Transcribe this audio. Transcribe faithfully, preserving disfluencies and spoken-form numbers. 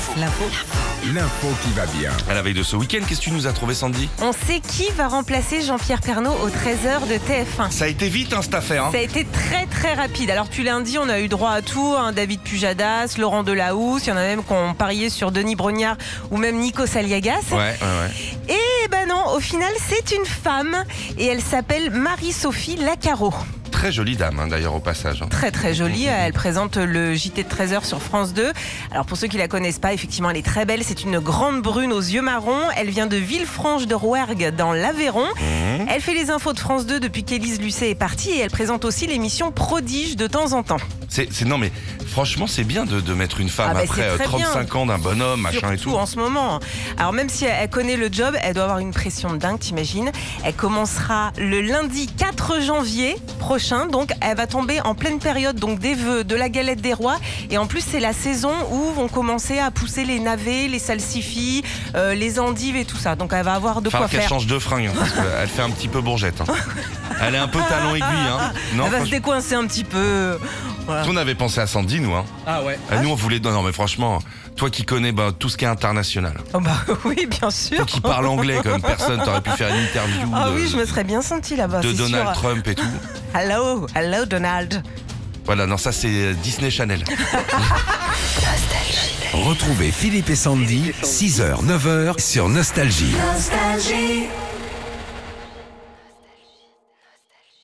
L'info. L'info qui va bien. À la veille de ce week-end, qu'est-ce que tu nous as trouvé, Sandy? On sait qui va remplacer Jean-Pierre Pernaut au treize heures de T F un. Ça a été vite, hein, cette affaire. Hein. Ça a été très très rapide. Alors tu l'as dit, on a eu droit à tout. Hein, David Pujadas, Laurent Delahousse, il y en a même qui ont parié sur Denis Brognard ou même Nikos Aliagas. Ouais, ouais, ouais. Et ben non, au final c'est une femme et elle s'appelle Marie-Sophie Lacaro. Très jolie dame, hein, d'ailleurs, au passage. Hein. Très très jolie, elle présente le J T de treize heures sur France deux. Alors pour ceux qui la connaissent pas, effectivement elle est très belle, c'est une grande brune aux yeux marrons, elle vient de Villefranche de Rouergue dans l'Aveyron. Mmh. Elle fait les infos de France deux depuis qu'Élise Lucet est partie et elle présente aussi l'émission Prodige de temps en temps. C'est, c'est, non mais franchement c'est bien de, de mettre une femme ah bah après trente-cinq ans d'un bonhomme, machin Surtout et tout. en ce moment. Alors même si elle connaît le job, elle doit avoir une pression de dingue, t'imagines. Elle commencera le lundi quatre janvier prochain, donc elle va tomber en pleine période donc des vœux, de la galette des rois. Et en plus c'est la saison où vont commencer à pousser les navets, les salsifis, euh, les endives et tout ça. Donc elle va avoir de enfin, quoi qu'elle faire. change de fringue, hein, parce qu'elle fait un petit peu bourgette. Hein. Elle est un peu talon aiguille. Hein. Non, elle va se décoincer un petit peu. Voilà. On avait pensé à Sandy, nous. Hein. Ah ouais. Ah, nous, on voulait. Non, mais franchement, toi qui connais bah, tout ce qui est international. Oh bah oui, bien sûr. Toi qui parles anglais comme personne, t'aurais pu faire une interview. Ah de, oui, je me serais bien sentie là-bas. De c'est Donald sûr. Trump et tout. Hello, hello Donald. Voilà, non, ça c'est Disney Channel. Retrouvez Philippe et Sandy, six heures neuf heures sur Nostalgie. Nostalgie.